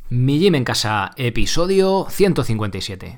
Mi Gym en Casa, episodio 157.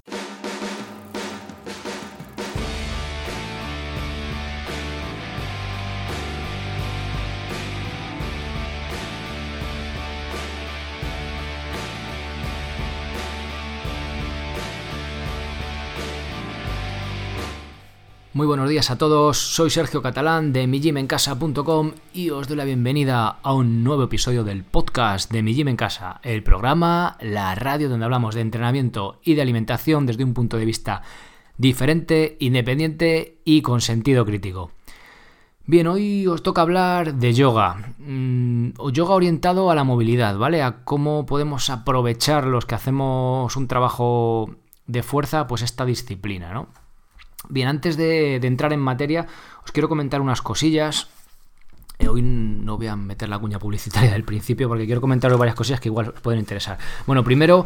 Muy buenos días a todos, soy Sergio Catalán de migymencasa.com y os doy la bienvenida a un nuevo episodio del podcast de Mi Gym en Casa, el programa, la radio donde hablamos de entrenamiento y de alimentación desde un punto de vista diferente, independiente y con sentido crítico. Bien, hoy os toca hablar de yoga, yoga orientado a la movilidad, ¿vale? A cómo podemos aprovechar los que hacemos un trabajo de fuerza, pues esta disciplina, ¿no? Bien, antes de entrar en materia, os quiero comentar unas cosillas. Hoy no voy a meter la cuña publicitaria del principio porque quiero comentaros varias cosillas que igual os pueden interesar. Bueno, primero,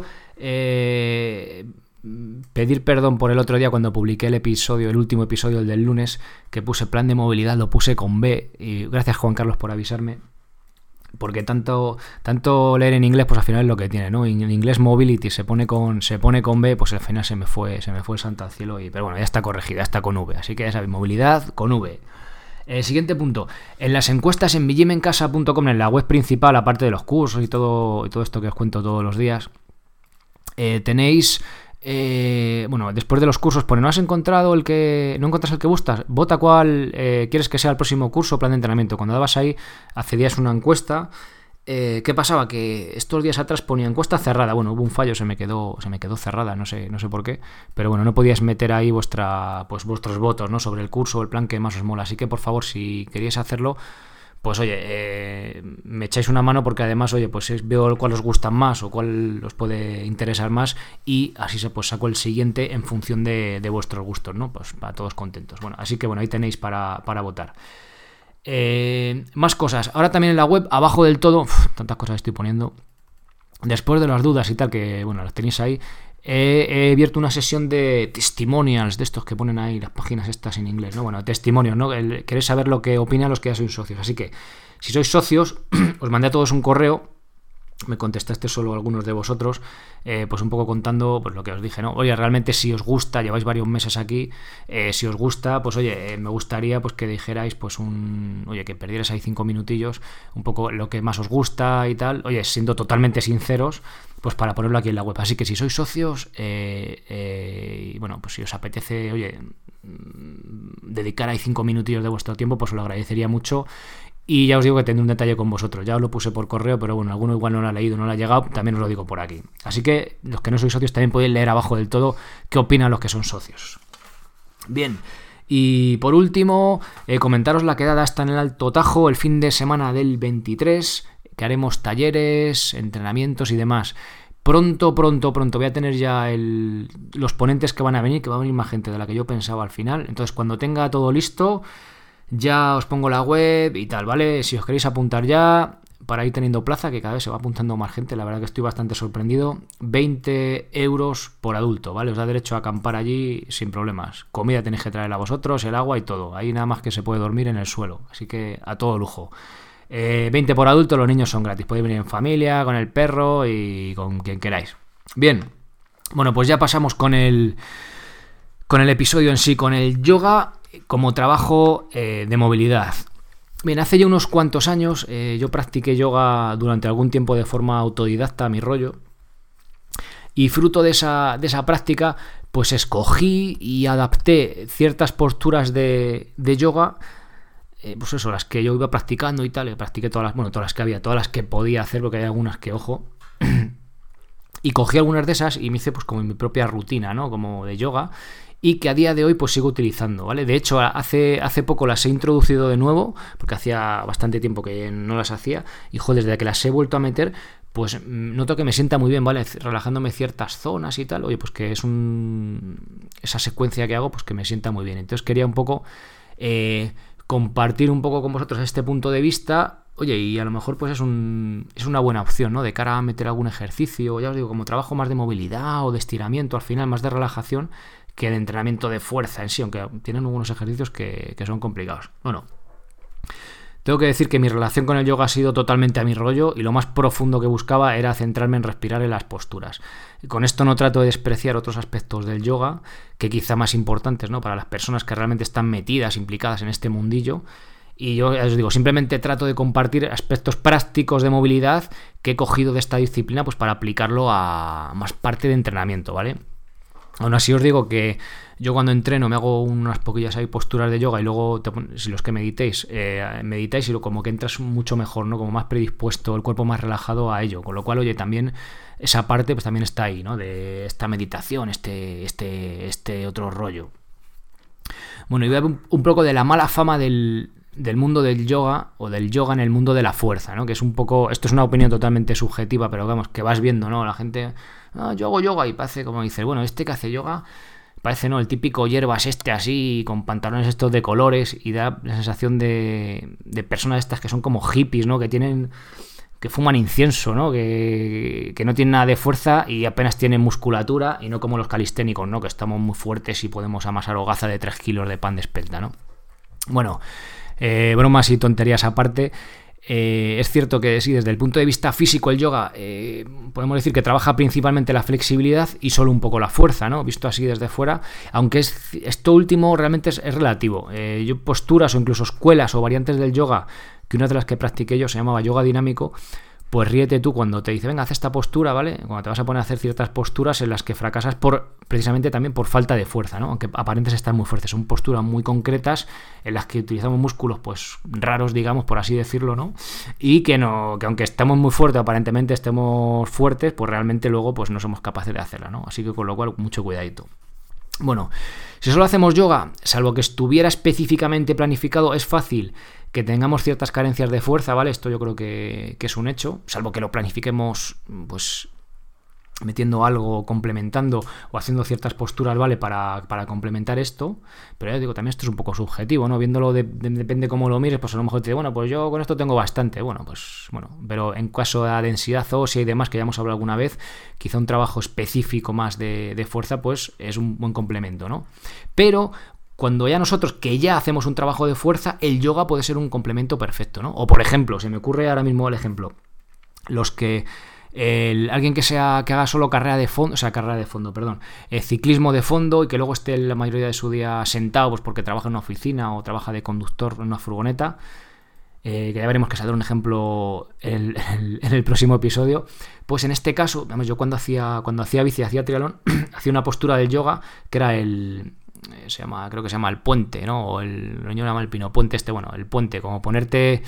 pedir perdón por el otro día cuando publiqué el último episodio, el del lunes, que puse plan de movilidad, lo puse con B. Y gracias, Juan Carlos, por avisarme. Porque tanto leer en inglés, pues al final es lo que tiene, ¿no? En inglés mobility se pone con B, pues al final se me fue el santo al cielo. Pero bueno, ya está corregida, está con V. Así que ya sabéis, movilidad con V. Siguiente punto. En las encuestas en migymencasa.com, en la web principal, aparte de los cursos y todo esto que os cuento todos los días, tenéis... después de los cursos pone, ¿no encuentras el que gustas? Vota cuál quieres que sea el próximo curso o plan de entrenamiento. Cuando dabas ahí, accedías a una encuesta. ¿Qué pasaba? Que estos días atrás ponía encuesta cerrada. Bueno, hubo un fallo, se me quedó cerrada, no sé por qué. Pero bueno, no podías meter ahí vuestros votos, ¿no? Sobre el curso o el plan que más os mola. Así que por favor, si queríais hacerlo, pues oye, me echáis una mano porque además, oye, pues veo cuál os gusta más o cuál os puede interesar más y así saco el siguiente en función de vuestros gustos, ¿no? Pues para todos contentos. Bueno, así que bueno, ahí tenéis para votar. Más cosas. Ahora también en la web, abajo del todo, tantas cosas estoy poniendo. Después de las dudas y tal, que bueno, las tenéis ahí, he abierto una sesión de testimonials, de estos que ponen ahí las páginas estas en inglés, ¿no? Bueno, testimonios, ¿no? Queréis saber lo que opinan los que ya sois socios. Así que, si sois socios, os mandé a todos un correo. Me contestaste solo algunos de vosotros, pues un poco contando pues lo que os dije, ¿no? Oye, realmente si os gusta, lleváis varios meses aquí, si os gusta, pues oye, me gustaría pues que dijerais pues que perdierais ahí 5 minutillos, un poco lo que más os gusta y tal, oye, siendo totalmente sinceros, pues para ponerlo aquí en la web. Así que si sois socios, bueno, pues si os apetece, oye, dedicar ahí 5 minutillos de vuestro tiempo, pues os lo agradecería mucho. Y ya os digo que tendré un detalle con vosotros. Ya os lo puse por correo, pero bueno, alguno igual no lo ha leído, no lo ha llegado, también os lo digo por aquí. Así que los que no sois socios también podéis leer abajo del todo qué opinan los que son socios. Bien, y por último, comentaros la quedada está en el Alto Tajo el fin de semana del 23, que haremos talleres, entrenamientos y demás. Pronto voy a tener ya los ponentes que van a venir, que va a venir más gente de la que yo pensaba al final. Entonces, cuando tenga todo listo, ya os pongo la web y tal, ¿vale? Si os queréis apuntar ya, para ir teniendo plaza, que cada vez se va apuntando más gente, la verdad que estoy bastante sorprendido. 20 euros por adulto, ¿vale? Os da derecho a acampar allí sin problemas. Comida tenéis que traerla vosotros, el agua y todo. Ahí nada más que se puede dormir en el suelo, así que a todo lujo. 20 por adulto, los niños son gratis. Podéis venir en familia, con el perro y con quien queráis. Bien, bueno, pues ya pasamos con el episodio en sí, con el yoga como trabajo de movilidad. Bien, hace ya unos cuantos años yo practiqué yoga durante algún tiempo de forma autodidacta a mi rollo y fruto de esa práctica pues escogí y adapté ciertas posturas de yoga, pues eso, las que yo iba practicando y tal, practiqué todas las que había, todas las que podía hacer, porque hay algunas que, ojo, y cogí algunas de esas y me hice pues como mi propia rutina, ¿no? Como de yoga, y que a día de hoy pues sigo utilizando, ¿vale? De hecho, hace poco las he introducido de nuevo, porque hacía bastante tiempo que no las hacía, y joder, desde que las he vuelto a meter, pues noto que me sienta muy bien, ¿vale? Relajándome ciertas zonas y tal, oye, pues que es esa secuencia que hago, pues que me sienta muy bien. Entonces quería un poco compartir un poco con vosotros este punto de vista. Oye, y a lo mejor pues es una buena opción, ¿no? De cara a meter algún ejercicio, ya os digo, como trabajo más de movilidad o de estiramiento, al final más de relajación que de entrenamiento de fuerza en sí, aunque tienen algunos ejercicios que son complicados. Bueno, Tengo que decir que mi relación con el yoga ha sido totalmente a mi rollo y lo más profundo que buscaba era centrarme en respirar en las posturas. Y con esto no trato de despreciar otros aspectos del yoga, que quizá más importantes, ¿no?, para las personas que realmente están metidas, implicadas en este mundillo. Y yo os digo, simplemente trato de compartir aspectos prácticos de movilidad que he cogido de esta disciplina pues para aplicarlo a más parte de entrenamiento, ¿vale? Aún así os digo que yo cuando entreno me hago unas poquillas ahí posturas de yoga y luego, si los que meditéis y como que entras mucho mejor, ¿no? Como más predispuesto, el cuerpo más relajado a ello. Con lo cual, oye, también esa parte pues también está ahí, ¿no? De esta meditación, este otro rollo. Bueno, y voy a ver un poco de la mala fama del mundo del yoga o del yoga en el mundo de la fuerza, ¿no? Que es un poco, esto es una opinión totalmente subjetiva, pero vamos, que vas viendo, ¿no? La gente, yo hago yoga y parece como dices, bueno, este que hace yoga parece, ¿no?, el típico hierbas así con pantalones estos de colores y da la sensación de personas estas que son como hippies, ¿no? Que fuman incienso, ¿no? Que no tienen nada de fuerza y apenas tienen musculatura y no como los calisténicos, ¿no? Que estamos muy fuertes y podemos amasar hogaza de 3 kilos de pan de espelta, ¿no? Bueno, bromas y tonterías aparte, es cierto que sí, desde el punto de vista físico el yoga podemos decir que trabaja principalmente la flexibilidad y solo un poco la fuerza, ¿no? Visto así desde fuera, aunque esto último realmente es relativo. Yo posturas o incluso escuelas o variantes del yoga, que una de las que practiqué yo se llamaba yoga dinámico, pues ríete tú cuando te dice, venga, haz esta postura, ¿vale? Cuando te vas a poner a hacer ciertas posturas en las que fracasas precisamente también por falta de fuerza, ¿no? Aunque aparentes estar muy fuertes. Son posturas muy concretas en las que utilizamos músculos, pues, raros, digamos, por así decirlo, ¿no? Y que aunque estemos muy fuertes, aparentemente estemos fuertes, pues realmente luego pues no somos capaces de hacerla, ¿no? Así que con lo cual, mucho cuidadito. Bueno, si solo hacemos yoga, salvo que estuviera específicamente planificado, es fácil que tengamos ciertas carencias de fuerza, ¿vale? Esto yo creo que es un hecho, salvo que lo planifiquemos, pues, metiendo algo, complementando o haciendo ciertas posturas, ¿vale? Para complementar esto. Pero ya digo, también esto es un poco subjetivo, ¿no? Viéndolo, depende cómo lo mires, pues a lo mejor te dice, bueno, pues yo con esto tengo bastante. Bueno, pero en caso de la densidad ósea y demás, que ya hemos hablado alguna vez, quizá un trabajo específico más de fuerza, pues es un buen complemento, ¿no? Pero cuando ya nosotros, que ya hacemos un trabajo de fuerza, el yoga puede ser un complemento perfecto, ¿no? O por ejemplo, se me ocurre ahora mismo el ejemplo, alguien que haga solo ciclismo de fondo y que luego esté la mayoría de su día sentado, pues porque trabaja en una oficina o trabaja de conductor en una furgoneta, que ya veremos que saldrá un ejemplo en el próximo episodio. Pues en este caso, vamos, yo cuando hacía bici, hacía triatlón, hacía una postura del yoga que era creo que se llama el puente, ¿no? O lo llama el pino puente el puente, como ponerte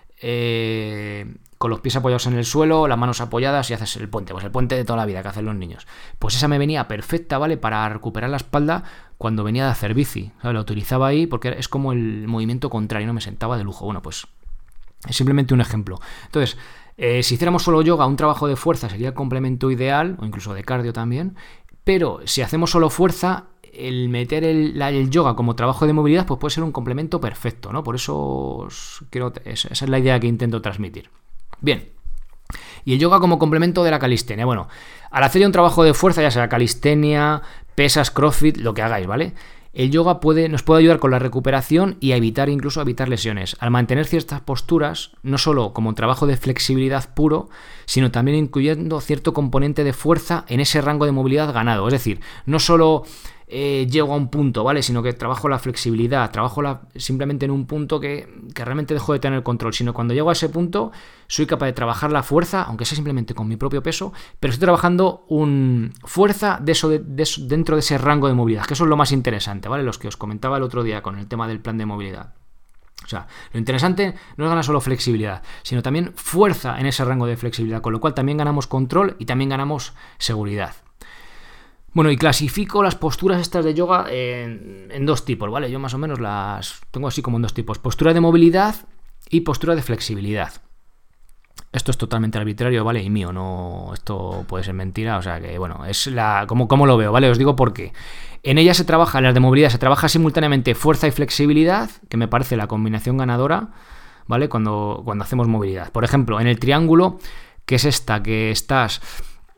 con los pies apoyados en el suelo, las manos apoyadas y haces el puente, pues el puente de toda la vida que hacen los niños. Pues esa me venía perfecta, ¿vale? Para recuperar la espalda cuando venía de hacer bici, ¿sabes? La utilizaba ahí porque es como el movimiento contrario, ¿no? Me sentaba de lujo. Bueno, pues es simplemente un ejemplo. Entonces, si hiciéramos solo yoga, un trabajo de fuerza sería el complemento ideal, o incluso de cardio también, pero si hacemos solo fuerza, el meter el yoga como trabajo de movilidad pues puede ser un complemento perfecto, ¿no? Por eso esa es la idea que intento transmitir. Bien, y el yoga como complemento de la calistenia. Bueno, al hacer ya un trabajo de fuerza, ya sea calistenia, pesas, crossfit, lo que hagáis, ¿vale? El yoga nos puede ayudar con la recuperación y a evitar lesiones. Al mantener ciertas posturas, no solo como trabajo de flexibilidad puro, sino también incluyendo cierto componente de fuerza en ese rango de movilidad ganado. Es decir, no solo llego a un punto, ¿vale? Sino que trabajo la flexibilidad, simplemente en un punto que realmente dejo de tener control, sino cuando llego a ese punto soy capaz de trabajar la fuerza, aunque sea simplemente con mi propio peso, pero estoy trabajando fuerza dentro de ese rango de movilidad, que eso es lo más interesante, ¿vale? Los que os comentaba el otro día con el tema del plan de movilidad. O sea, lo interesante no es ganar solo flexibilidad, sino también fuerza en ese rango de flexibilidad, con lo cual también ganamos control y también ganamos seguridad. Bueno, y clasifico las posturas estas de yoga en dos tipos, ¿vale? Yo más o menos las tengo así como en dos tipos: postura de movilidad y postura de flexibilidad. Esto es totalmente arbitrario, ¿vale? Y mío, no, esto puede ser mentira, o sea que, bueno, es como lo veo, ¿vale? Os digo por qué. En las de movilidad se trabaja simultáneamente fuerza y flexibilidad, que me parece la combinación ganadora, ¿vale? Cuando hacemos movilidad. Por ejemplo, en el triángulo, que es esta, que estás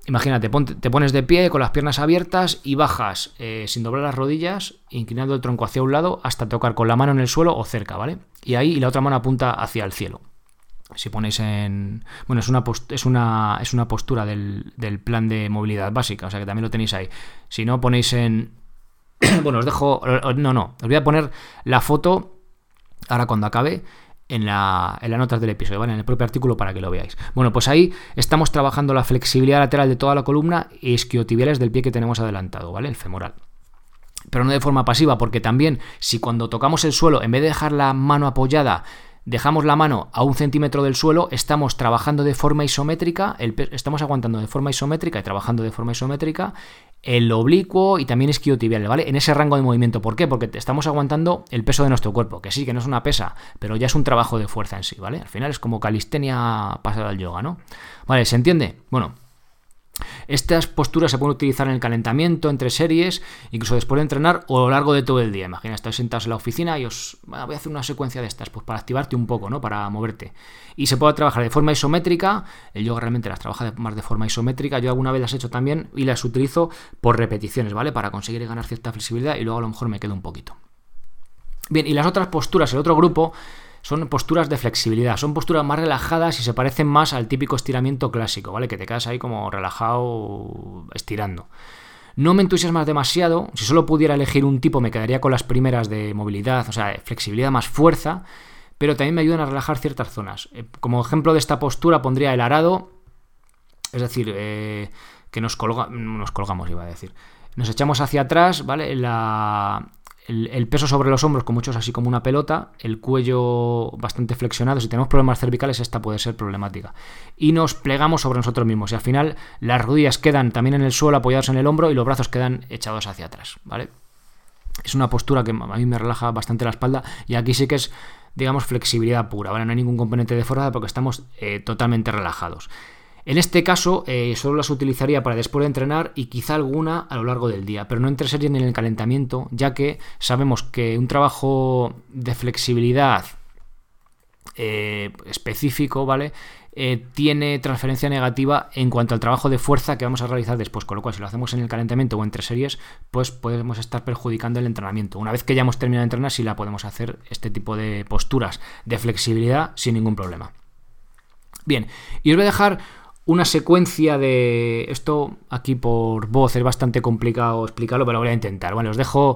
Imagínate, te pones de pie con las piernas abiertas y bajas sin doblar las rodillas, inclinando el tronco hacia un lado hasta tocar con la mano en el suelo o cerca, ¿vale? Y ahí la otra mano apunta hacia el cielo. Si ponéis en... Bueno, es una postura del plan de movilidad básica, o sea que también lo tenéis ahí. Si no, ponéis en... Bueno, os dejo... No, os voy a poner la foto ahora cuando acabe en las notas del episodio, ¿vale? En el propio artículo para que lo veáis. Bueno, pues ahí estamos trabajando la flexibilidad lateral de toda la columna y isquiotibiales del pie que tenemos adelantado, ¿vale? El femoral. Pero no de forma pasiva, porque también si cuando tocamos el suelo, en vez de dejar la mano apoyada, dejamos la mano a 1 centímetro del suelo, estamos trabajando de forma isométrica, estamos aguantando de forma isométrica y trabajando de forma isométrica el oblicuo y también isquiotibial, ¿vale? En ese rango de movimiento. ¿Por qué? Porque estamos aguantando el peso de nuestro cuerpo, que sí, que no es una pesa, pero ya es un trabajo de fuerza en sí, ¿vale? Al final es como calistenia pasada al yoga, ¿no? Vale, ¿se entiende? Bueno, estas posturas se pueden utilizar en el calentamiento, entre series, incluso después de entrenar o a lo largo de todo el día. Imagina, estáis sentados en la oficina y voy a hacer una secuencia de estas, pues para activarte un poco, ¿no? Para moverte. Y se puede trabajar de forma isométrica. El yoga realmente las trabaja más de forma isométrica. Yo alguna vez las he hecho también y las utilizo por repeticiones, ¿vale? Para conseguir ganar cierta flexibilidad y luego a lo mejor me quedo un poquito. Bien, y las otras posturas, el otro grupo, son posturas de flexibilidad, son posturas más relajadas y se parecen más al típico estiramiento clásico, ¿vale? Que te quedas ahí como relajado estirando. No me entusiasmas demasiado, si solo pudiera elegir un tipo me quedaría con las primeras de movilidad, o sea, flexibilidad más fuerza, pero también me ayudan a relajar ciertas zonas. Como ejemplo de esta postura pondría el arado, es decir, que nos colgamos, iba a decir. Nos echamos hacia atrás, ¿vale? El peso sobre los hombros, con muchos así como una pelota, el cuello bastante flexionado. Si tenemos problemas cervicales, esta puede ser problemática. Y nos plegamos sobre nosotros mismos. Y al final, las rodillas quedan también en el suelo apoyados en el hombro y los brazos quedan echados hacia atrás, ¿vale? Es una postura que a mí me relaja bastante la espalda. Y aquí sí que es, digamos, flexibilidad pura, ¿vale? No hay ningún componente de fuerza porque estamos totalmente relajados. En este caso, solo las utilizaría para después de entrenar y quizá alguna a lo largo del día, pero no entre series ni en el calentamiento, ya que sabemos que un trabajo de flexibilidad específico, ¿vale? Tiene transferencia negativa en cuanto al trabajo de fuerza que vamos a realizar después, con lo cual si lo hacemos en el calentamiento o entre series, pues podemos estar perjudicando el entrenamiento. Una vez que ya hemos terminado de entrenar, sí la podemos hacer este tipo de posturas de flexibilidad sin ningún problema. Bien, y os voy a dejar una secuencia de... Esto aquí por voz es bastante complicado explicarlo, pero lo voy a intentar. Bueno, os dejo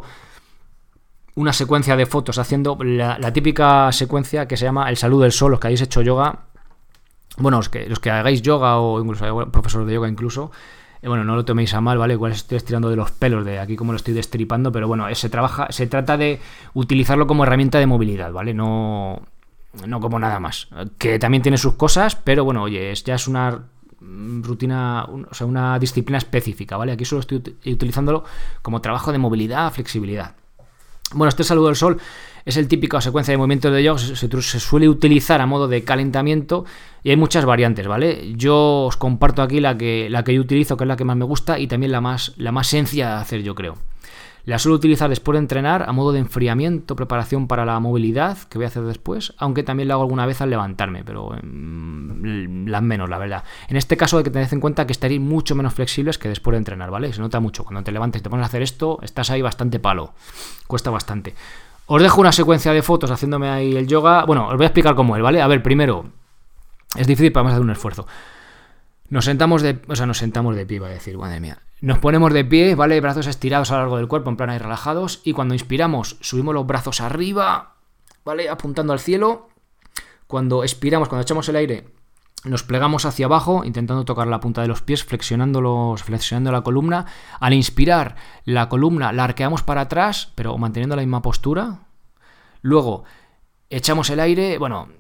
una secuencia de fotos haciendo la típica secuencia que se llama el saludo del sol. Los que hayáis hecho yoga, bueno, los que hagáis yoga o incluso profesor de yoga incluso, bueno, no lo toméis a mal, ¿vale? Igual estoy estirando de los pelos de aquí como lo estoy destripando, pero bueno, se trata de utilizarlo como herramienta de movilidad, ¿vale? No como nada más. Que también tiene sus cosas, pero bueno, oye, ya es una rutina, o sea, una disciplina específica, ¿vale? Aquí solo estoy utilizándolo como trabajo de movilidad, flexibilidad. Bueno, este saludo del sol es el típico secuencia de movimientos de yoga, se suele utilizar a modo de calentamiento y hay muchas variantes, ¿vale? Yo os comparto aquí la que yo utilizo, que es la que más me gusta y también la más sencilla de hacer, yo creo. La suelo utilizar después de entrenar a modo de enfriamiento, preparación para la movilidad, que voy a hacer después, aunque también lo hago alguna vez al levantarme, pero las menos, la verdad. En este caso hay que tener en cuenta que estaréis mucho menos flexibles que después de entrenar, ¿vale? Se nota mucho. Cuando te levantas y te pones a hacer esto, estás ahí bastante palo. Cuesta bastante. Os dejo una secuencia de fotos haciéndome ahí el yoga. Bueno, os voy a explicar cómo es, ¿vale? A ver, primero, es difícil, pero vamos a hacer un esfuerzo. Nos sentamos de pie, iba a decir, madre mía. Nos ponemos de pie, ¿vale? Brazos estirados a lo largo del cuerpo, en plan ahí relajados. Y cuando inspiramos, subimos los brazos arriba, ¿vale? Apuntando al cielo. Cuando expiramos, cuando echamos el aire, nos plegamos hacia abajo, intentando tocar la punta de los pies, flexionando la columna. Al inspirar, la columna la arqueamos para atrás, pero manteniendo la misma postura. Luego, echamos el aire,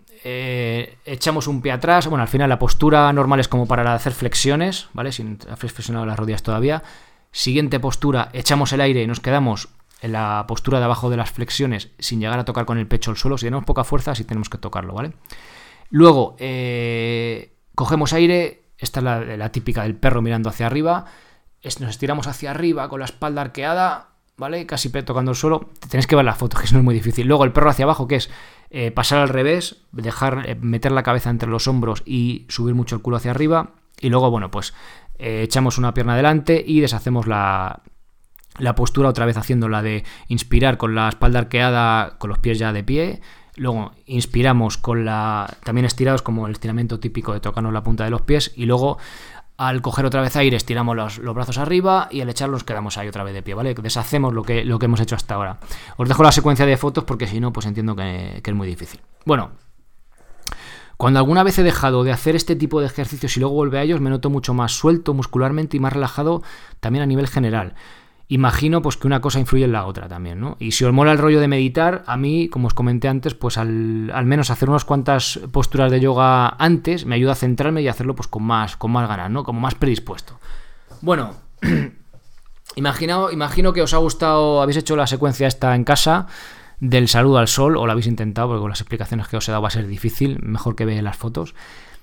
echamos un pie atrás. Bueno, al final la postura normal es como para hacer flexiones, ¿vale? Sin haber flexionado las rodillas todavía. Siguiente postura, echamos el aire y nos quedamos en la postura de abajo de las flexiones sin llegar a tocar con el pecho el suelo. Si tenemos poca fuerza, sí tenemos que tocarlo, ¿vale? Luego, cogemos aire. Esta es la típica del perro mirando hacia arriba. Nos estiramos hacia arriba con la espalda arqueada, ¿vale? Casi tocando el suelo. Tenéis que ver la foto, que eso no es muy difícil. Luego el perro hacia abajo, que es pasar al revés, meter la cabeza entre los hombros y subir mucho el culo hacia arriba. y luego, bueno, pues echamos una pierna adelante y deshacemos la postura otra vez, haciendo la de inspirar con la espalda arqueada, con los pies ya de pie. Luego inspiramos también estirados, como el estiramiento típico de tocarnos la punta de los pies, y luego al coger otra vez aire estiramos los brazos arriba y al echarlos quedamos ahí otra vez de pie, ¿vale? Deshacemos lo que hemos hecho hasta ahora. Os dejo la secuencia de fotos porque si no, pues entiendo que es muy difícil. Bueno, cuando alguna vez he dejado de hacer este tipo de ejercicios y luego vuelvo a ellos, me noto mucho más suelto muscularmente y más relajado también a nivel general. Imagino pues que una cosa influye en la otra también, ¿no? Y si os mola el rollo de meditar, a mí, como os comenté antes, pues al menos hacer unas cuantas posturas de yoga antes me ayuda a centrarme y a hacerlo pues con más ganas, ¿no? Como más predispuesto. Bueno, imagino que os ha gustado, habéis hecho la secuencia esta en casa del saludo al sol, o lo habéis intentado, porque con las explicaciones que os he dado va a ser difícil, mejor que veáis las fotos.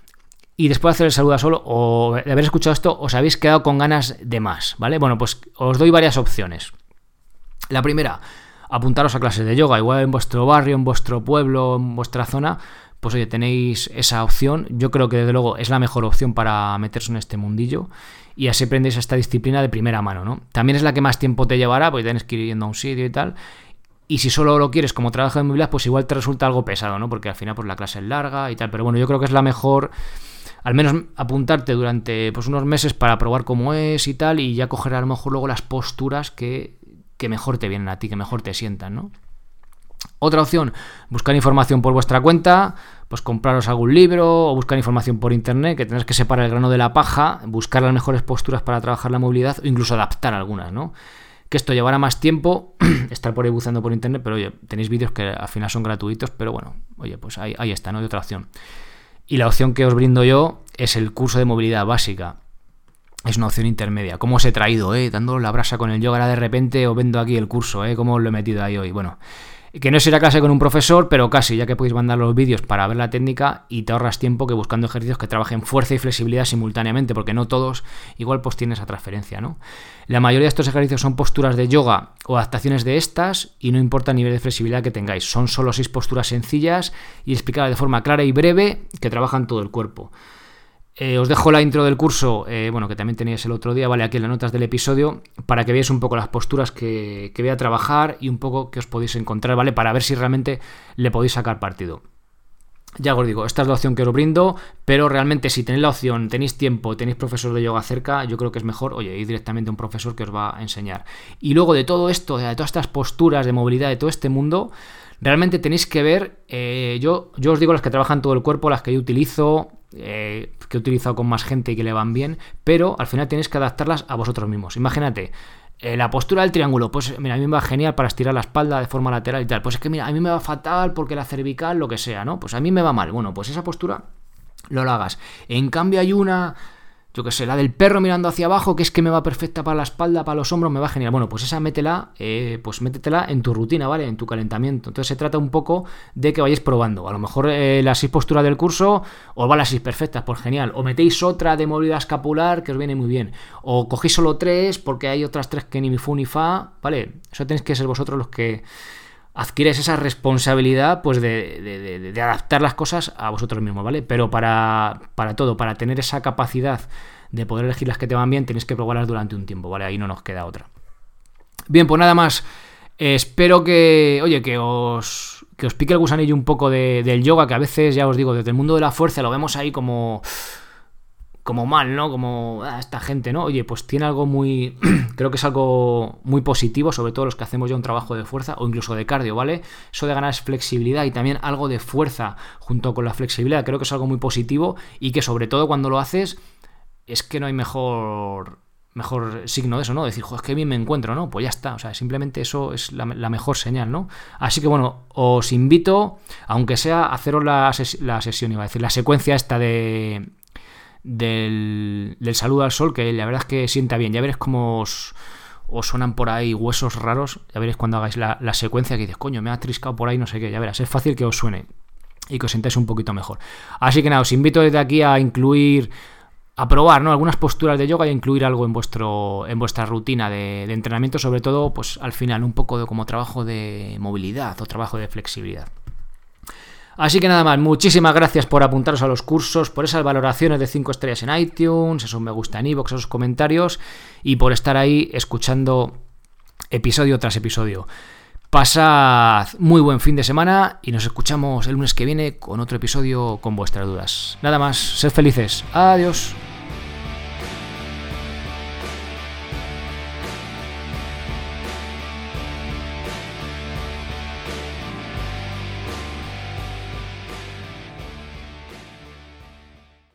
Y después de hacer el saludo al sol o de haber escuchado esto, os habéis quedado con ganas de más, ¿vale? Bueno, pues os doy varias opciones. La primera, apuntaros a clases de yoga. Igual en vuestro barrio, en vuestro pueblo, en vuestra zona, pues oye, tenéis esa opción. Yo creo que desde luego es la mejor opción para meterse en este mundillo y así aprendéis esta disciplina de primera mano, ¿no? También es la que más tiempo te llevará, porque tienes que ir yendo a un sitio y tal. Y si solo lo quieres como trabajo de movilidad, pues igual te resulta algo pesado, ¿no? Porque al final pues la clase es larga y tal. Pero bueno, yo creo que es la mejor, al menos apuntarte durante pues unos meses para probar cómo es y tal, y ya coger a lo mejor luego las posturas que mejor te vienen a ti, que mejor te sientan, ¿no? Otra opción, buscar información por vuestra cuenta, pues compraros algún libro o buscar información por internet, que tendrás que separar el grano de la paja, buscar las mejores posturas para trabajar la movilidad o incluso adaptar algunas, ¿no? Que esto llevará más tiempo, estar por ahí buceando por internet, pero oye, tenéis vídeos que al final son gratuitos, pero bueno, oye, pues ahí está, ¿no? Hay otra opción. Y la opción que os brindo yo es el curso de movilidad básica. Es una opción intermedia. ¿Cómo os he traído, dando la brasa con el yoga? Ahora de repente os vendo aquí el curso, ¿Cómo os lo he metido ahí hoy? Bueno, que no es ir a clase con un profesor, pero casi, ya que podéis mandar los vídeos para ver la técnica y te ahorras tiempo que buscando ejercicios que trabajen fuerza y flexibilidad simultáneamente, porque no todos igual pues tienen esa transferencia, ¿no? La mayoría de estos ejercicios son posturas de yoga o adaptaciones de estas y no importa el nivel de flexibilidad que tengáis. Son solo 6 posturas sencillas y explicadas de forma clara y breve que trabajan todo el cuerpo. Os dejo la intro del curso, que también teníais el otro día, ¿vale? Aquí en las notas del episodio, para que veáis un poco las posturas que voy a trabajar y un poco que os podéis encontrar, ¿vale? Para ver si realmente le podéis sacar partido. Ya os digo, esta es la opción que os brindo, pero realmente si tenéis la opción, tenéis tiempo, tenéis profesor de yoga cerca, yo creo que es mejor, oye, ir directamente a un profesor que os va a enseñar. Y luego de todo esto, de todas estas posturas de movilidad, de todo este mundo, realmente tenéis que ver, yo os digo las que trabajan todo el cuerpo, las que yo utilizo, que he utilizado con más gente y que le van bien, pero al final tenéis que adaptarlas a vosotros mismos. Imagínate, la postura del triángulo, pues mira, a mí me va genial para estirar la espalda de forma lateral y tal. Pues es que mira, a mí me va fatal porque la cervical, lo que sea, ¿no? Pues a mí me va mal. Bueno, pues esa postura no la hagas. En cambio hay una, yo que sé, la del perro mirando hacia abajo, que es que me va perfecta para la espalda, para los hombros, me va genial. Bueno, pues esa métetela en tu rutina, ¿vale? En tu calentamiento. Entonces se trata un poco de que vayáis probando. A lo mejor las 6 posturas del curso os van las 6 perfectas, pues genial. O metéis otra de movilidad escapular que os viene muy bien. O cogéis solo 3 porque hay otras 3 que ni fu ni fa, ¿vale? Eso tenéis que ser vosotros los que adquieres esa responsabilidad pues de adaptar las cosas a vosotros mismos, ¿vale? Pero para todo, para tener esa capacidad de poder elegir las que te van bien, tenéis que probarlas durante un tiempo, ¿vale? Ahí no nos queda otra. Bien, pues nada más. Espero que os pique el gusanillo un poco del yoga, que a veces, ya os digo, desde el mundo de la fuerza lo vemos ahí como mal, ¿no? Como esta gente, ¿no? Oye, pues tiene algo muy... creo que es algo muy positivo, sobre todo los que hacemos ya un trabajo de fuerza o incluso de cardio, ¿vale? Eso de ganar flexibilidad y también algo de fuerza junto con la flexibilidad, creo que es algo muy positivo y que sobre todo cuando lo haces es que no hay mejor signo de eso, ¿no? Decir, joder, es que bien me encuentro, ¿no? Pues ya está, o sea, simplemente eso es la mejor señal, ¿no? Así que bueno, os invito, aunque sea a haceros la sesión, iba a decir, la secuencia esta del saludo al sol, que la verdad es que sienta bien. Ya veréis cómo os sonan por ahí huesos raros. Ya veréis cuando hagáis la secuencia que dices, coño, me ha triscado por ahí, no sé qué. Ya verás, es fácil que os suene y que os sintáis un poquito mejor. Así que nada, os invito desde aquí a probar, ¿no? Algunas posturas de yoga y a incluir algo en vuestra rutina de entrenamiento, sobre todo, pues al final, un poco de como trabajo de movilidad o trabajo de flexibilidad. Así que nada más, muchísimas gracias por apuntaros a los cursos, por esas valoraciones de 5 estrellas en iTunes, esos me gusta en iVoox, esos comentarios y por estar ahí escuchando episodio tras episodio. Pasad muy buen fin de semana y nos escuchamos el lunes que viene con otro episodio con vuestras dudas. Nada más, sed felices. Adiós.